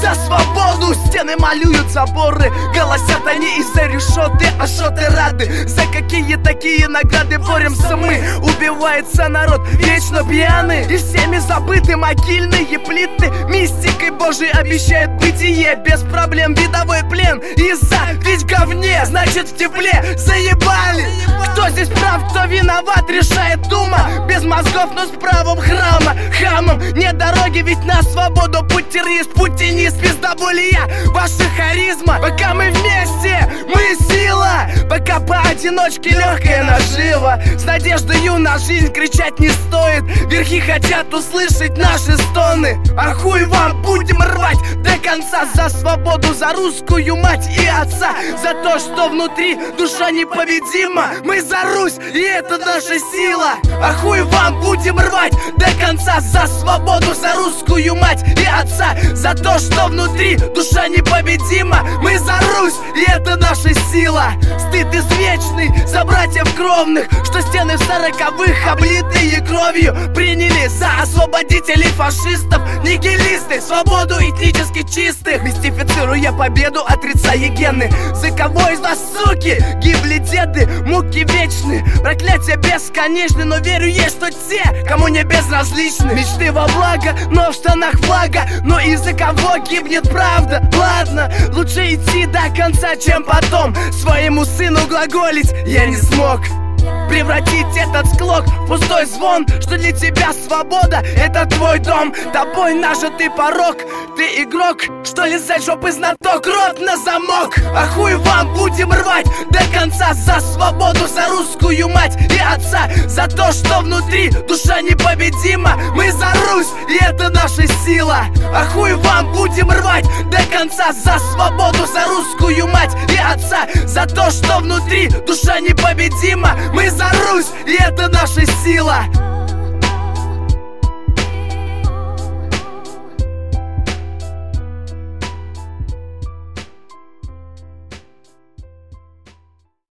за свободу. Стены малюют заборы, голосят они из-за решеты. А шо ты рады? За какие такие награды боремся мы? Убивается народ, вечно пьяный, и всеми забыты могильные плиты. Мистикой Божией обещает бытие, без проблем видовой плен. Из-за ведь в говне, значит в тепле. Заебали! Кто здесь прав, кто виноват, решает дума. Без мозгов, но с правом храма. Хамом не дороги, ведь на свободу путь террорист, путинист, пиздоболия. Ваша харизма, пока мы вместе, мы сила. Пока поодиночке легкая нажива. С надеждою на жизнь кричать не стоит. Верхи хотят услышать наши стоны. А хуй вам, будем рвать до конца. За свободу, за русскую мать и отца. За то, что внутри душа непобедима. Мы за Русь, и это наша сила. А хуй вам, будем рвать до конца. За свободу, за русскую мать и отца. За то, что внутри душа непобедима. Мы за Русь, и это наша сила. Стыд извечный за братьев кровных, что стены в 40-х, облитые кровью, приняли за освободителей фашистов. Нигилисты, свободу этнически чистых, мистифицируя победу, отрицая гены. За кого из вас, суки, гибли деды? Муки вечны, проклятия бесконечны. Но верю есть, что те, кому не безразличны. Мечты во благо, но в штанах флага. Но из-за кого гибнет правда? Ладно, лучше идти до конца, чем потом своему сыну глаголить я не смог. Превратить этот склок в пустой звон, что для тебя свобода — это твой дом. Тобой нажитый порог, ты игрок, что лизать жопы знаток, рот на замок. А хуй вам, будем рвать до конца. За свободу, за русскую мать и отца. За то, что внутри душа непобедима. Мы за Русь, и это наша сила. А хуй вам, будем рвать до конца. За свободу, за русскую мать и отца. За то, что внутри душа непобедима. Мы за Русь, и это наша сила.